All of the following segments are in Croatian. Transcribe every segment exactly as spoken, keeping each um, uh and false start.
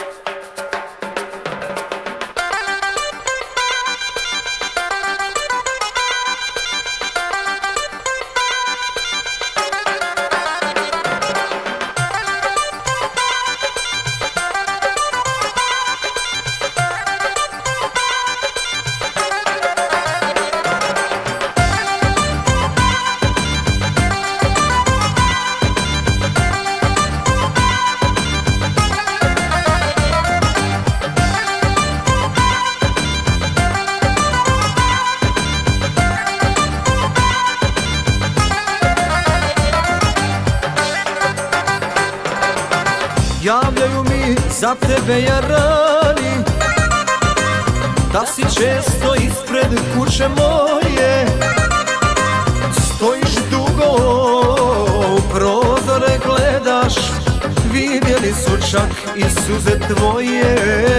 Javljaju mi za tebe jarani, da si često ispred kuće moje. Stojiš dugo, u prozore gledaš, vidjeli su čak i suze tvoje.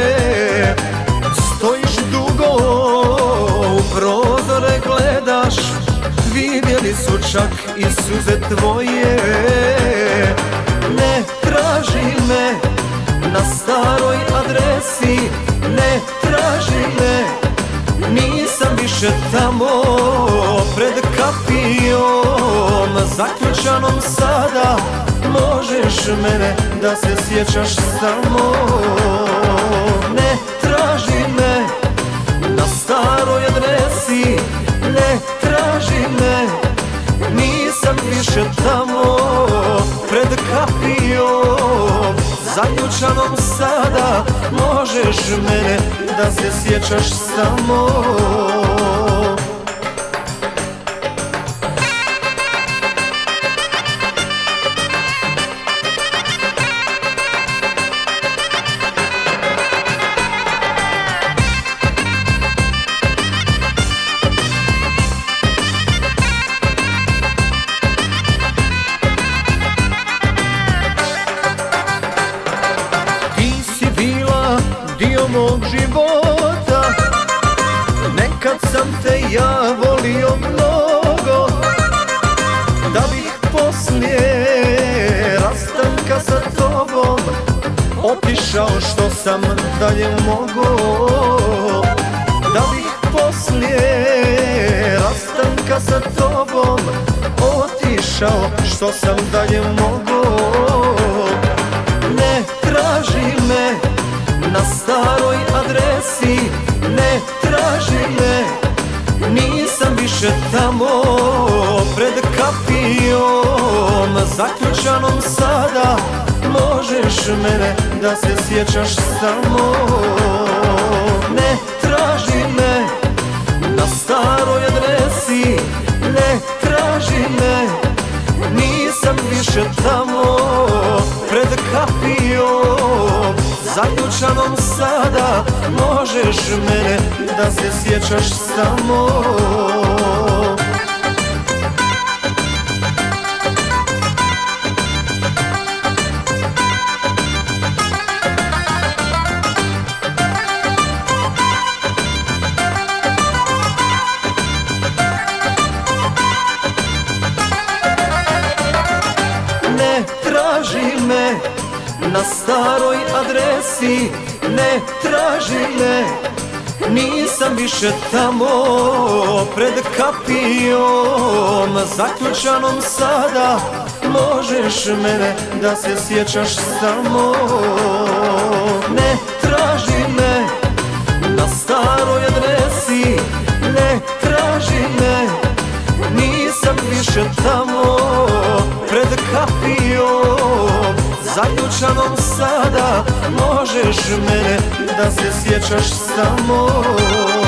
Stojiš dugo, u prozore gledaš, vidjeli su čak i suze tvoje. Ne traži me na staroj adresi, ne traži me, nisam više tamo pred kapijom zaključanom sada. Možeš mene da se sjećaš samo. Ne traži me na staroj adresi, ne traži me, nisam više tamo pred kapijom zaključanom sada. Možeš mene da se sjećaš samo. Dio mog života, nekad sam te ja volio mnogo, da bih poslije rastanka sa tobom otišao što sam dalje mogao. Da bih poslije rastanka sa tobom otišao što sam dalje mogao. Ne traži me na staroj adresi, ne traži me, nisam više tamo pred kapijom zaključanom sada. Možeš mene da se sjećaš samo. Ne traži me na staroj adresi, ne traži me, nisam više tamo pred kapijom zaključanom sada. Možeš mene da se sjećaš samo. Ne traži me na staroj adresi, ne traži me, nisam više tamo pred kapijom zaključanom sada. Možeš mene da se sjećaš samo. Ne traži me na staroj adresi, ne traži me, nisam više tamo pred kapijom zaključanom sada. Možeš mene da se sjećaš samo.